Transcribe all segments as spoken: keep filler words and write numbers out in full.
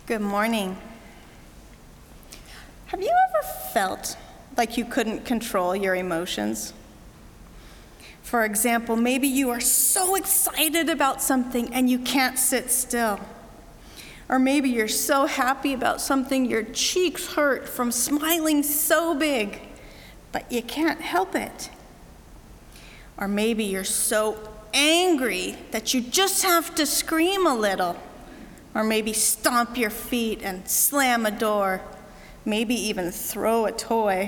Good morning. Have you ever felt like you couldn't control your emotions? For example, maybe you are so excited about something and you can't sit still. Or maybe you're so happy about something your cheeks hurt from smiling so big, but you can't help it. Or maybe you're so angry that you just have to scream a little. Or maybe stomp your feet and slam a door. Maybe even throw a toy.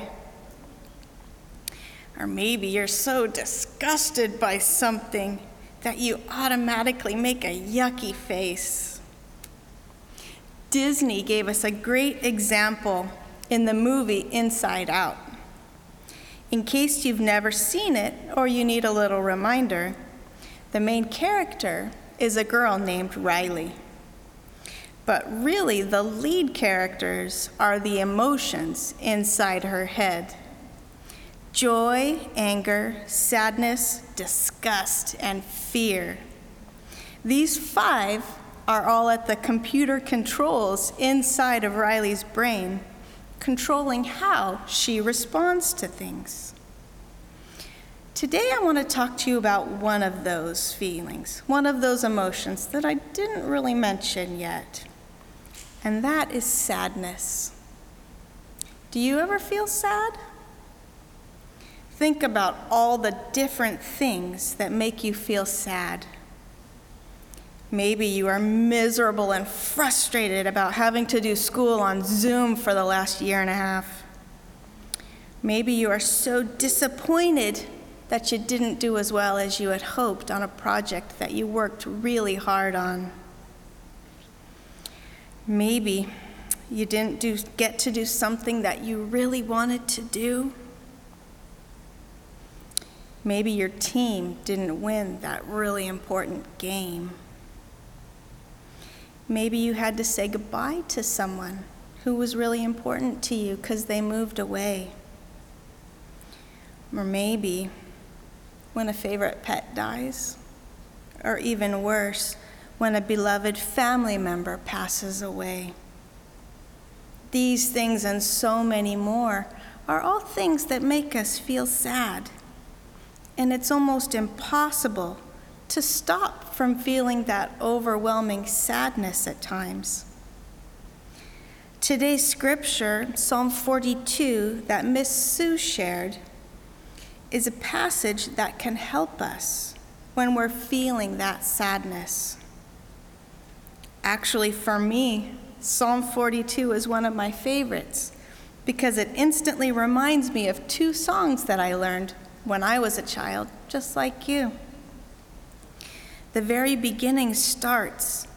Or maybe you're so disgusted by something that you automatically make a yucky face. Disney gave us a great example in the movie Inside Out. In case you've never seen it or you need a little reminder, the main character is a girl named Riley. But really, the lead characters are the emotions inside her head. Joy, anger, sadness, disgust, and fear. These five are all at the computer controls inside of Riley's brain, controlling how she responds to things. Today, I want to talk to you about one of those feelings, one of those emotions that I didn't really mention yet. And that is sadness. Do you ever feel sad? Think about all the different things that make you feel sad. Maybe you are miserable and frustrated about having to do school on Zoom for the last year and a half. Maybe you are so disappointed that you didn't do as well as you had hoped on a project that you worked really hard on. Maybe you didn't do, get to do something that you really wanted to do. Maybe your team didn't win that really important game. Maybe you had to say goodbye to someone who was really important to you because they moved away. Or maybe when a favorite pet dies, or even worse, when a beloved family member passes away. These things and so many more are all things that make us feel sad. And it's almost impossible to stop from feeling that overwhelming sadness at times. Today's scripture, Psalm forty-two, that Miss Sue shared, is a passage that can help us when we're feeling that sadness. Actually, for me, Psalm forty-two is one of my favorites because it instantly reminds me of two songs that I learned when I was a child, just like you. The very beginning starts,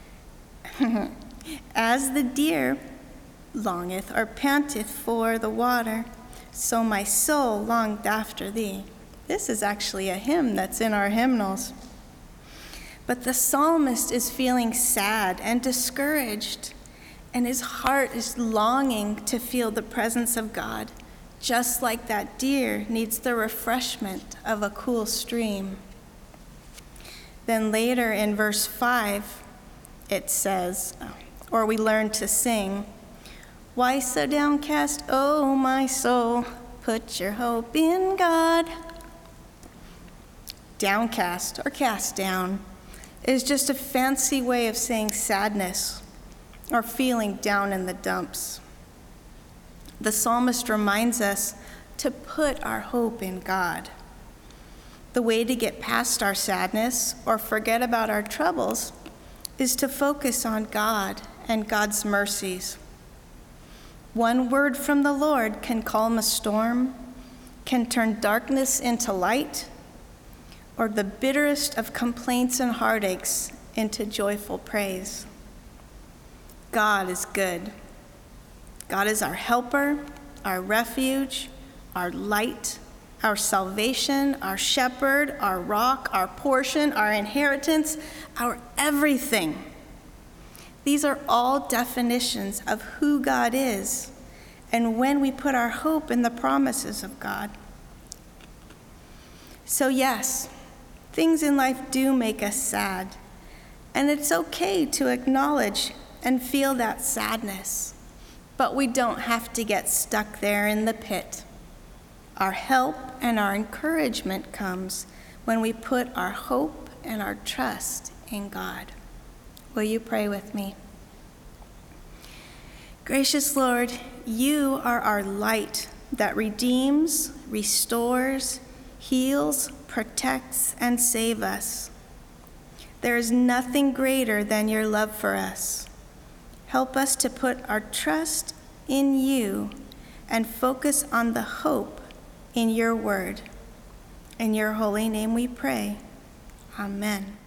as the deer longeth or panteth for the water, so my soul longed after thee. This is actually a hymn that's in our hymnals. But the psalmist is feeling sad and discouraged, and his heart is longing to feel the presence of God, just like that deer needs the refreshment of a cool stream. Then later in verse five, it says, or we learn to sing, "Why so downcast, O my soul? Put your hope in God." Downcast or cast down is just a fancy way of saying sadness or feeling down in the dumps. The psalmist reminds us to put our hope in God. The way to get past our sadness or forget about our troubles is to focus on God and God's mercies. One word from the Lord can calm a storm, can turn darkness into light, or the bitterest of complaints and heartaches into joyful praise. God is good. God is our helper, our refuge, our light, our salvation, our shepherd, our rock, our portion, our inheritance, our everything. These are all definitions of who God is and when we put our hope in the promises of God. So yes, things in life do make us sad, and it's okay to acknowledge and feel that sadness, but we don't have to get stuck there in the pit. Our help and our encouragement comes when we put our hope and our trust in God. Will you pray with me? Gracious Lord, you are our light that redeems, restores, heals, protects, and saves us. There is nothing greater than your love for us. Help us to put our trust in you and focus on the hope in your word. In your holy name we pray. Amen.